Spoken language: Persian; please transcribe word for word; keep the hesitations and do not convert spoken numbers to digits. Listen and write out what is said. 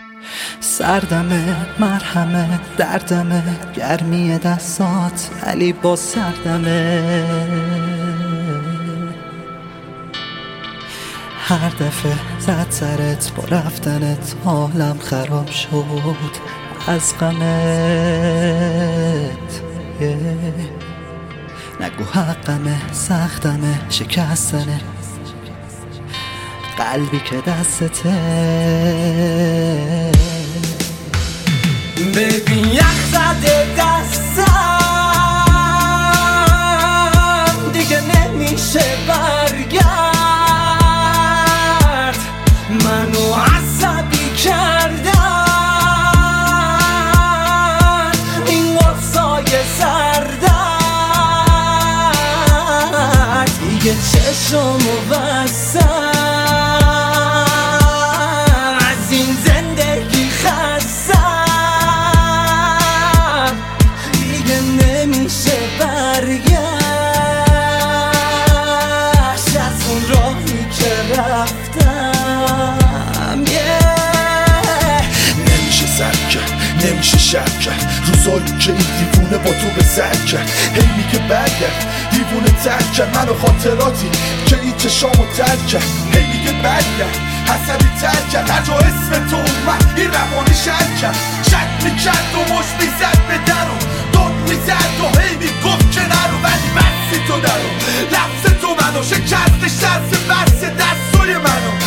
سردمه مرهمه دردمه گرمی دستات علی با سردمه. هر دفعه زد سرت با رفتنت حالم خراب شد از غمت. نگو حقمه سختمه شکستنه قلبی که دستته. ببین یخ زده دستم دیگه نمیشه برگرد. منو عصبی کردن این غصای سردرد. دیگه چشمو بستم از این زندگی خستم. دیگه نمیشه برگشت از اون راهی که رفتم. yeah. نمیشه سر کرد نمیشه شب کرد روزایی که این دیوونه با تو به سر کرد. هی میگه برگرد دیوونه ترک کرد منو خاطراتی که این چشامو ترک کرد. هی میگه برگرد حسبی ترک کرد هر جا اسم تو اومد این روانی شرک کرد. شک میکرد و مش میزد به درو داد میزد و هی میگفت که نرو ولی بسی تو درو لفظ تو منو شکستش دست بس دستوی منو.